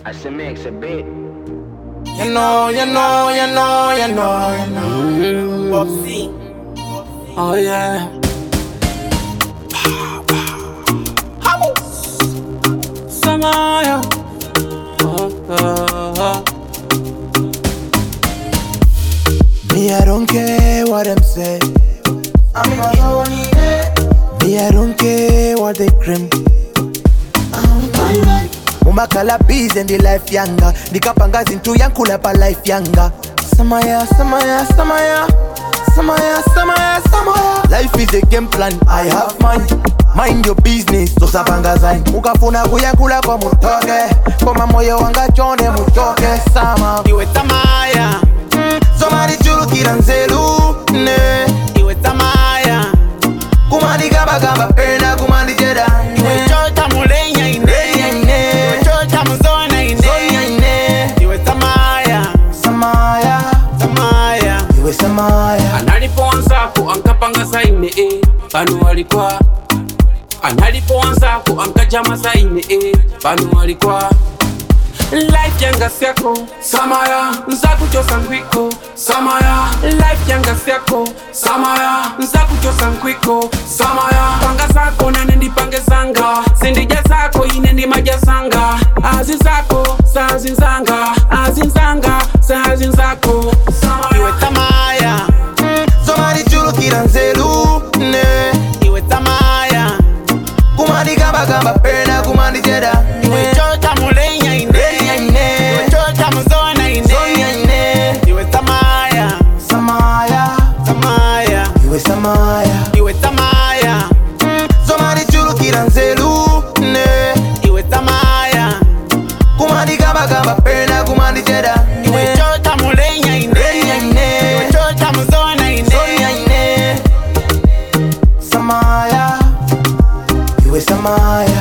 I said mix a bit. You know. Bobsy. Oh yeah. Samaya. Me, I don't care what them say. Me, I don't care what they claim. Mumakala bees and the life younger. Nikapanga zintu yankula pa life younger. Samaya. Life is a game plan, I have mine. Mind your business, so sapanga zain. Mukafuna kuyankula kwa mutoke. Kwa moyo wanga chone mutoke. Sama iwe tamaya. Somari chulu kiranzelu ne. Iwe tamaya. Kumandi gamba pena kumandi jeda. Iwe chota mulenya ine. Iwe chota muzona ine. Iwe tamaya. Iwe samaya. Analipoanzako ankapanga saine pano walikuwa. Analipoanzako ankajama saine pano walikuwa. Life yanga siako Samaya nzaku chosa nkwiko Samaya Life yanga siako Samaya nzaku chosa nkwiko Samaya Panga zako na nendi pange zanga Sindija zako inendi maja zanga Azi zako sazi nzanga Azi nzanga sazi nzako Samaya Iwe tamaya Somari chulu kiranzelu ne. Iwe tamaya Kumandi gamba pena kumandi jeda. Iwe chota mulenya ine. Iwe chota muzona ine. Iwe tamaya. Iwe samaya. Iwe tamaya Somari chulu kiranzelu ne. Iwe tamaya Kumandi gamba pena kumandi jeda. Iwe chota mulenya ine. Iwe chota muzona ine. Samaya. Iwe samaya.